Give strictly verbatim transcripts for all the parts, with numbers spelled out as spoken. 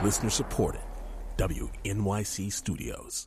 Listener supported. W N Y C Studios.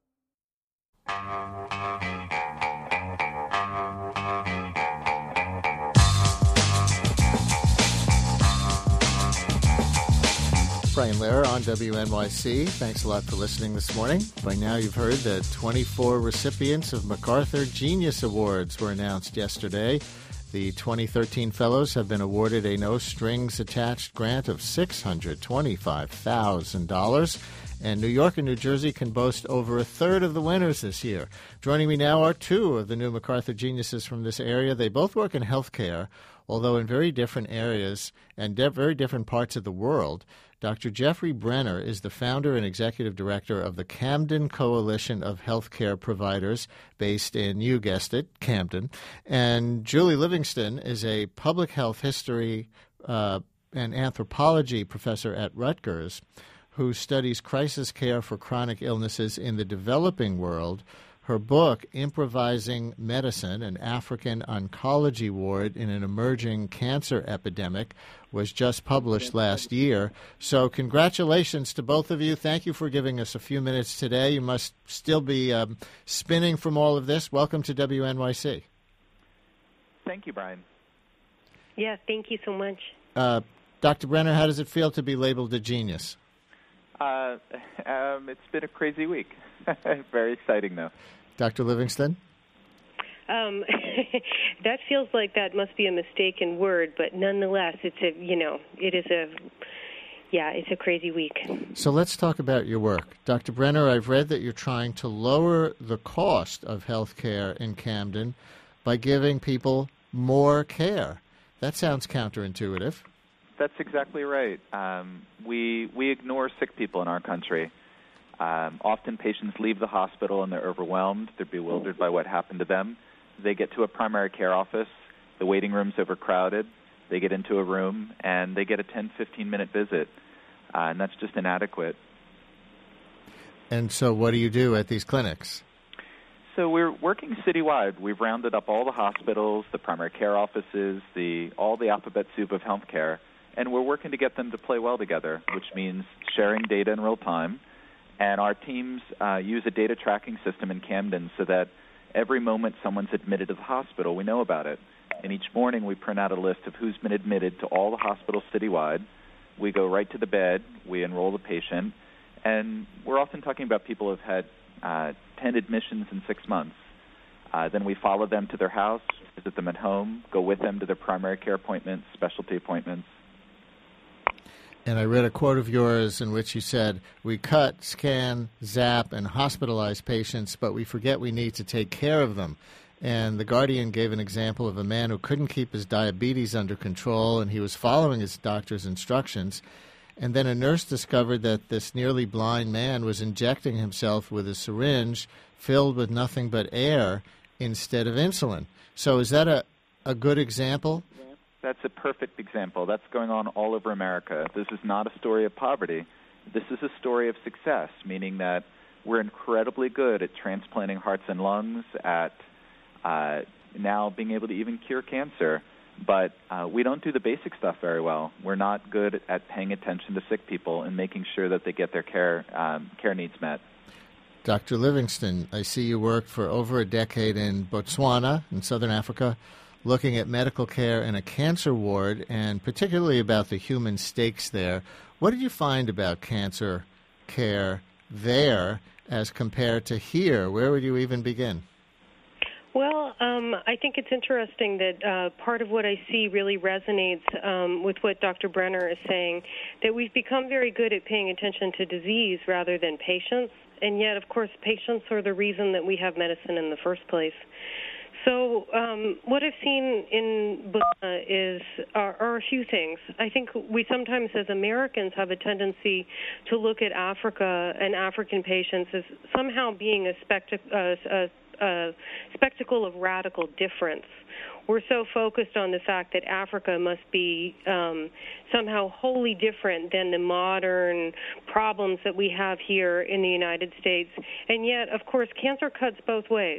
Brian Lehrer on W N Y C. Thanks a lot for listening this morning. By now you've heard that twenty-four recipients of MacArthur Genius Awards were announced yesterday. The twenty thirteen fellows have been awarded a no-strings-attached grant of six hundred twenty-five thousand dollars, and New York and New Jersey can boast over a third of the winners this year. Joining me now are two of the new MacArthur geniuses from this area. They both work in healthcare, although in very different areas and de- very different parts of the world. Doctor Jeffrey Brenner is the founder and executive director of the Camden Coalition of Healthcare Providers, based in, you guessed it, Camden. And Julie Livingston is a public health history uh, and anthropology professor at Rutgers who studies crisis care for chronic illnesses in the developing world. Her book, Improvising Medicine, an African Oncology Ward in an Emerging Cancer Epidemic, was just published last year. So congratulations to both of you. Thank you for giving us a few minutes today. You must still be um, spinning from all of this. Welcome to W N Y C. Thank you, Brian. Yeah, thank you so much. Uh, Doctor Brenner, how does it feel to be labeled a genius? Uh, um, it's been a crazy week. Very exciting, though. Doctor Livingston? Um, that feels like that must be a mistaken word, but nonetheless, it's a, you know, it is a, yeah, it's a crazy week. So let's talk about your work. Doctor Brenner, I've read that you're trying to lower the cost of health care in Camden by giving people more care. That sounds counterintuitive. That's exactly right. Um, we we ignore sick people in our country. Um, often patients leave the hospital and they're overwhelmed. They're bewildered by what happened to them. They get to a primary care office. The waiting room's overcrowded. They get into a room and they get a ten, fifteen-minute visit, uh, and that's just inadequate. And so what do you do at these clinics? So we're working citywide. We've rounded up all the hospitals, the primary care offices, the all the alphabet soup of healthcare, and we're working to get them to play well together, which means sharing data in real time. And our teams uh, use a data tracking system in Camden so that every moment someone's admitted to the hospital, we know about it. And each morning we print out a list of who's been admitted to all the hospitals citywide. We go right to the bed. We enroll the patient. And we're often talking about people who've had uh, ten admissions in six months. Uh, then we follow them to their house, visit them at home, go with them to their primary care appointments, specialty appointments. And I read a quote of yours in which you said, we cut, scan, zap, and hospitalize patients, but we forget we need to take care of them. And The Guardian gave an example of a man who couldn't keep his diabetes under control, and he was following his doctor's instructions. And then a nurse discovered that this nearly blind man was injecting himself with a syringe filled with nothing but air instead of insulin. So is that a, a good example? That's a perfect example. That's going on all over America. This is not a story of poverty. This is a story of success, meaning that we're incredibly good at transplanting hearts and lungs, at uh, now being able to even cure cancer. But uh, we don't do the basic stuff very well. We're not good at paying attention to sick people and making sure that they get their care um, care needs met. Doctor Livingston, I see you worked for over a decade in Botswana, in southern Africa, looking at medical care in a cancer ward, and particularly about the human stakes there. What did you find about cancer care there as compared to here? Where would you even begin? Well, um, I think it's interesting that uh, part of what I see really resonates um, with what Doctor Brenner is saying, that we've become very good at paying attention to disease rather than patients, and yet, of course, patients are the reason that we have medicine in the first place. So um, what I've seen in Botswana is are, are a few things. I think we sometimes, as Americans, have a tendency to look at Africa and African patients as somehow being a, spectac- uh, a, a spectacle of radical difference. We're so focused on the fact that Africa must be um, somehow wholly different than the modern problems that we have here in the United States. And yet, of course, cancer cuts both ways.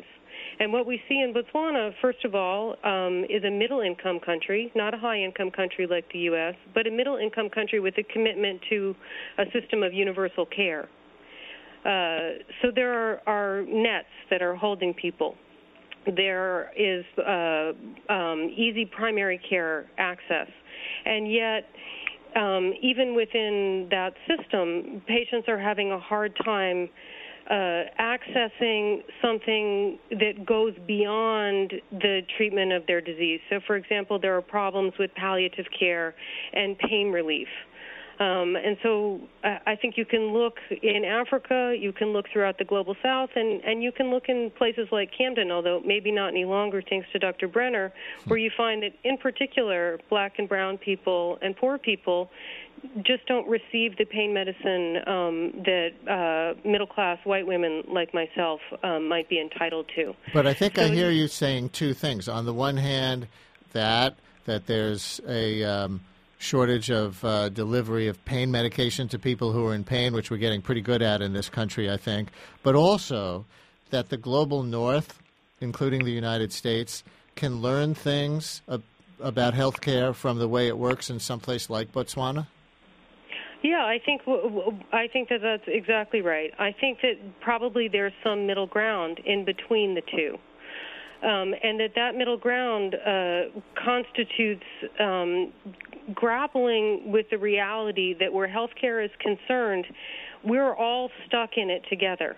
And what we see in Botswana, first of all, um, is a middle-income country, not a high-income country like the U S, but a middle-income country with a commitment to a system of universal care. Uh, so there are, are nets that are holding people. There is uh, um, easy primary care access. And yet, um, even within that system, patients are having a hard time uh, accessing something that goes beyond the treatment of their disease. So, for example, there are problems with palliative care and pain relief. Um, and so uh, I think you can look in Africa, you can look throughout the global south, and, and you can look in places like Camden, although maybe not any longer thanks to Doctor Brenner, where you find that in particular black and brown people and poor people just don't receive the pain medicine um, that uh, middle-class white women like myself um, might be entitled to. But I think so I hear you saying two things. On the one hand, that that there's a um, shortage of uh, delivery of pain medication to people who are in pain, which we're getting pretty good at in this country, I think, but also that the global north, including the United States, can learn things ab- about health care from the way it works in some place like Botswana? Yeah, I think I think that that's exactly right. I think that probably there's some middle ground in between the two, um, and that that middle ground uh, constitutes um, grappling with the reality that where healthcare is concerned, we're all stuck in it together.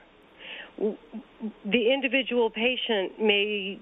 The individual patient may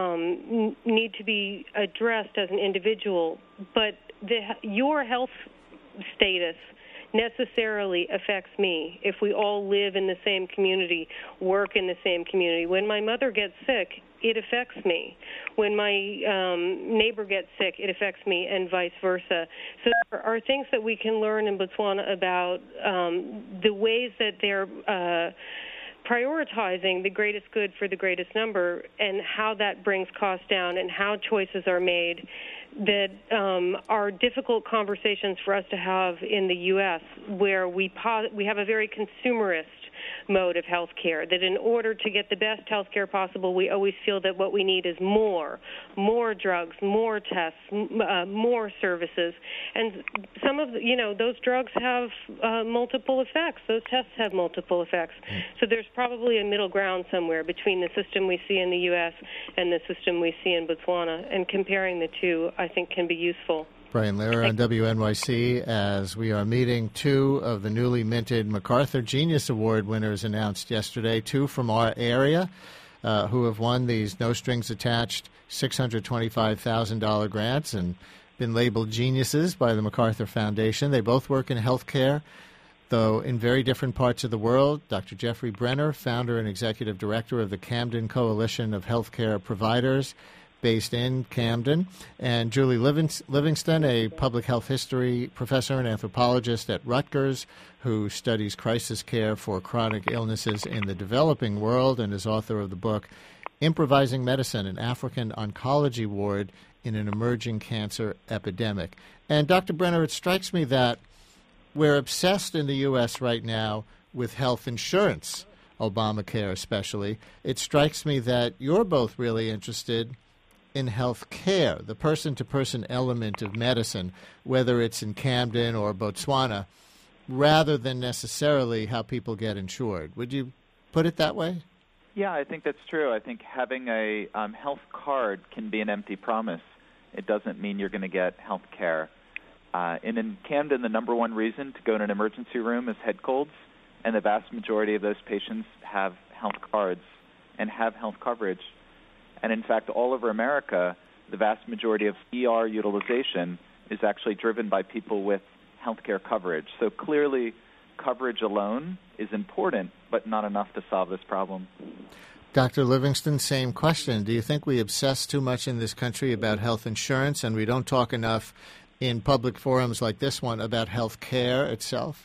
um, need to be addressed as an individual, but the, your health status necessarily affects me if we all live in the same community, work in the same community. When my mother gets sick, it affects me. When my um, neighbor gets sick, it affects me, and vice versa. So there are things that we can learn in Botswana about um, the ways that they're uh, prioritizing the greatest good for the greatest number and how that brings costs down and how choices are made that um, are difficult conversations for us to have in the U S, where we po- we have a very consumerist mode of health care, that in order to get the best health care possible, we always feel that what we need is more, more drugs, more tests, m- uh, more services. And some of, the, you know, those drugs have uh, multiple effects. Those tests have multiple effects. So there's probably a middle ground somewhere between the system we see in the U S and the system we see in Botswana, and comparing the two, I think, can be useful. Brian Lehrer on W N Y C as we are meeting two of the newly minted MacArthur Genius Award winners announced yesterday, two from our area uh, who have won these no-strings-attached six hundred twenty-five thousand dollars grants and been labeled geniuses by the MacArthur Foundation. They both work in healthcare, though in very different parts of the world. Doctor Jeffrey Brenner, founder and executive director of the Camden Coalition of Healthcare Providers, based in Camden, and Julie Livingston, a public health history professor and anthropologist at Rutgers, who studies crisis care for chronic illnesses in the developing world and is author of the book Improvising Medicine, an African Oncology Ward in an Emerging Cancer Epidemic. And Doctor Brenner, it strikes me that we're obsessed in the U S right now with health insurance, Obamacare especially. It strikes me that you're both really interested in health care, the person-to-person element of medicine, whether it's in Camden or Botswana, rather than necessarily how people get insured. Would you put it that way? Yeah, I think that's true. I think having a um, health card can be an empty promise. It doesn't mean you're going to get health care. Uh, and in Camden, the number one reason to go to an emergency room is head colds, and the vast majority of those patients have health cards and have health coverage. And in fact, all over America, the vast majority of E R utilization is actually driven by people with health care coverage. So clearly, coverage alone is important, but not enough to solve this problem. Doctor Livingston, same question. Do you think we obsess too much in this country about health insurance, and we don't talk enough in public forums like this one about health care itself?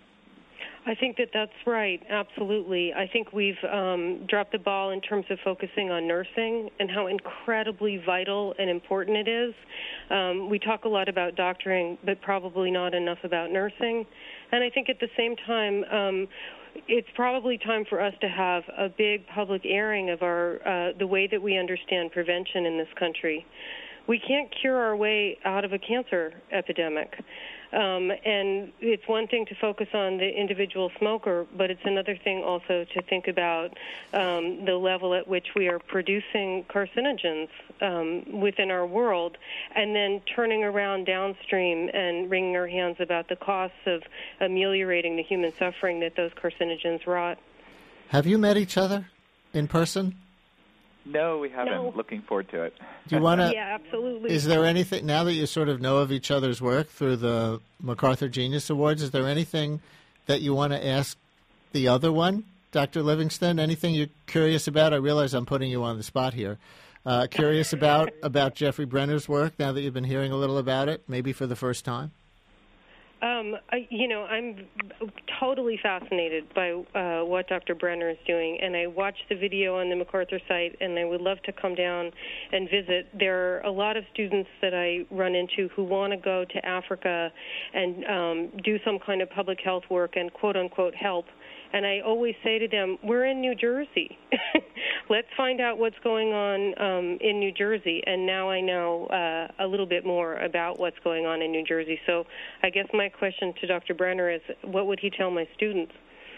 I think that that's right, absolutely. I think we've um, dropped the ball in terms of focusing on nursing and how incredibly vital and important it is. Um, we talk a lot about doctoring, but probably not enough about nursing. And I think at the same time, um, it's probably time for us to have a big public airing of our uh, the way that we understand prevention in this country. We can't cure our way out of a cancer epidemic. Um, and it's one thing to focus on the individual smoker, but it's another thing also to think about um, the level at which we are producing carcinogens um, within our world, and then turning around downstream and wringing our hands about the costs of ameliorating the human suffering that those carcinogens wrought. Have you met each other in person? No, we haven't. No. Looking forward to it. Do you want to? Yeah, absolutely. Is there anything, now that you sort of know of each other's work through the MacArthur Genius Awards, is there anything that you want to ask the other one, Doctor Livingston? Anything you're curious about? I realize I'm putting you on the spot here. Uh, curious about, about Jeffrey Brenner's work now that you've been hearing a little about it, maybe for the first time? Um, I, you know, I'm totally fascinated by uh, what Doctor Brenner is doing, and I watched the video on the MacArthur site, and I would love to come down and visit. There are a lot of students that I run into who want to go to Africa and um, do some kind of public health work and quote-unquote help. And I always say to them, we're in New Jersey. Let's find out what's going on um, in New Jersey. And now I know uh, a little bit more about what's going on in New Jersey. So I guess my question to Doctor Brenner is, what would he tell my students?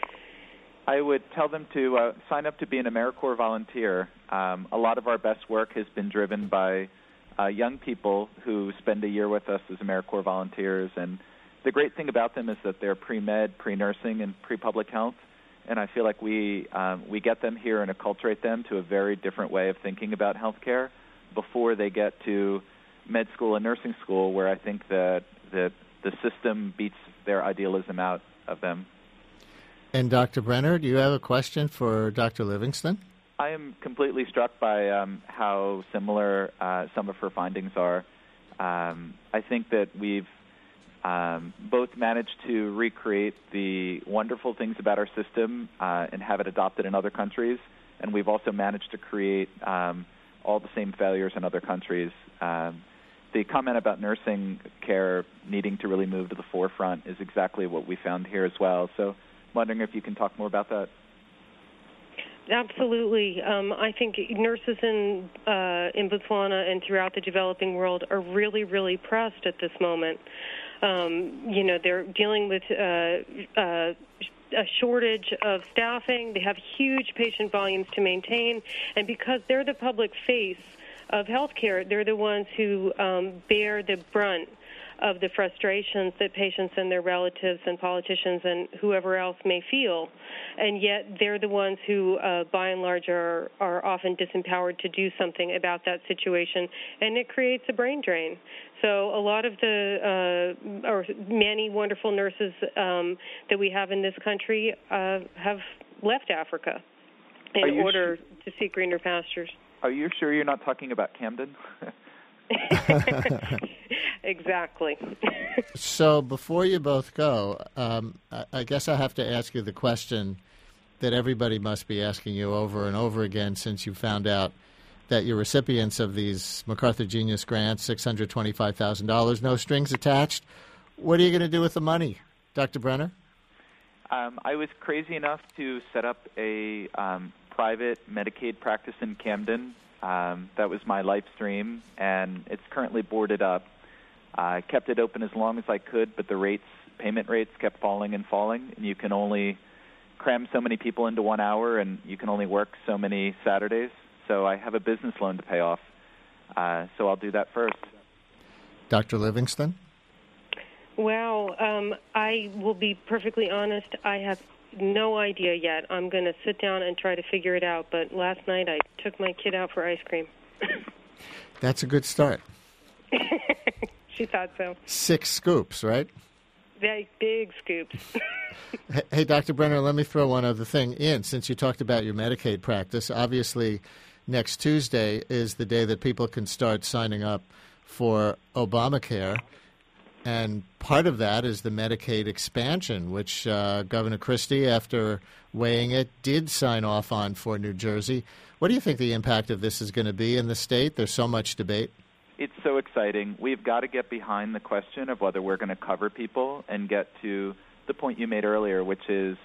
I would tell them to uh, sign up to be an AmeriCorps volunteer. Um, a lot of our best work has been driven by uh, young people who spend a year with us as AmeriCorps volunteers. And the great thing about them is that they're pre-med, pre-nursing, and pre-public health. And I feel like we um, we get them here and acculturate them to a very different way of thinking about healthcare before they get to med school and nursing school, where I think that, that the system beats their idealism out of them. And Doctor Brenner, do you have a question for Doctor Livingston? I am completely struck by um, how similar uh, some of her findings are. Um, I think that we've Um, both managed to recreate the wonderful things about our system uh, and have it adopted in other countries, and we've also managed to create um, all the same failures in other countries. Um, the comment about nursing care needing to really move to the forefront is exactly what we found here as well. So I'm wondering if you can talk more about that. Absolutely. Um, I think nurses in uh, in Botswana and throughout the developing world are really, really pressed at this moment. Um, you know, they're dealing with uh, uh, a shortage of staffing. They have huge patient volumes to maintain. And because they're the public face of healthcare, they're the ones who um, bear the brunt of the frustrations that patients and their relatives and politicians and whoever else may feel. And yet they're the ones who, uh, by and large, are, are often disempowered to do something about that situation, and it creates a brain drain. So a lot of the, uh, or many wonderful nurses um, that we have in this country uh, have left Africa in order sh- to seek greener pastures. Are you sure you're not talking about Camden? Exactly. So before you both go, um, I, I guess I have to ask you the question that everybody must be asking you over and over again since you found out that you're recipients of these MacArthur Genius grants, six hundred twenty-five thousand dollars, no strings attached. What are you going to do with the money, Doctor Brenner? Um, I was crazy enough to set up a um, private Medicaid practice in Camden. Um, that was my life stream, and it's currently boarded up. I kept it open as long as I could, but the rates, payment rates kept falling and falling, and you can only cram so many people into one hour, and you can only work so many Saturdays. So I have a business loan to pay off, uh, so I'll do that first. Doctor Livingston? Well, um, I will be perfectly honest. I have no idea yet. I'm going to sit down and try to figure it out. But last night I took my kid out for ice cream. That's a good start. She thought so. Six scoops, right? Big, big scoops. Hey, Doctor Brenner, let me throw one other thing in. Since you talked about your Medicaid practice, obviously next Tuesday is the day that people can start signing up for Obamacare. And part of that is the Medicaid expansion, which uh, Governor Christie, after weighing it, did sign off on for New Jersey. What do you think the impact of this is going to be in the state? There's so much debate. It's so exciting. We've got to get behind the question of whether we're going to cover people and get to the point you made earlier, which is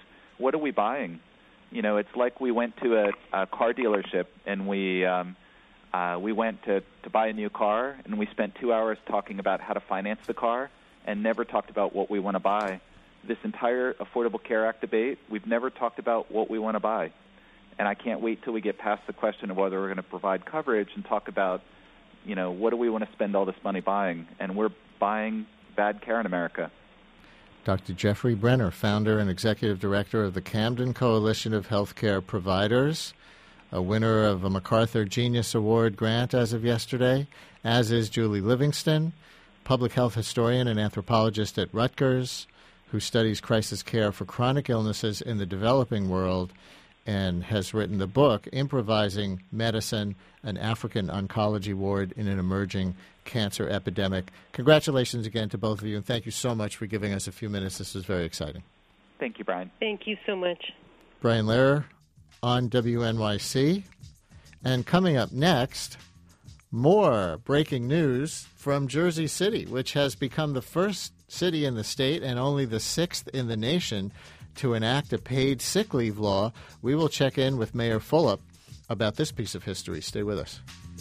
what are we buying? You know, it's like we went to a, a car dealership and we um, uh, we went to, to buy a new car, and we spent two hours talking about how to finance the car and never talked about what we want to buy. This entire Affordable Care Act debate, we've never talked about what we want to buy. And I can't wait till we get past the question of whether we're going to provide coverage and talk about, you know, what do we want to spend all this money buying? And we're buying bad care in America. Doctor Jeffrey Brenner, founder and executive director of the Camden Coalition of Healthcare Providers, a winner of a MacArthur Genius Award grant as of yesterday, as is Julie Livingston, public health historian and anthropologist at Rutgers, who studies crisis care for chronic illnesses in the developing world and has written the book, Improvising Medicine, an African Oncology Ward in an Emerging Cancer Epidemic. Congratulations again to both of you, and thank you so much for giving us a few minutes. This was very exciting. Thank you, Brian. Thank you so much. Brian Lehrer on W N Y C. And coming up next, more breaking news from Jersey City, which has become the first city in the state and only the sixth in the nation to enact a paid sick leave law. We will check in with Mayor Fulop about this piece of history. Stay with us.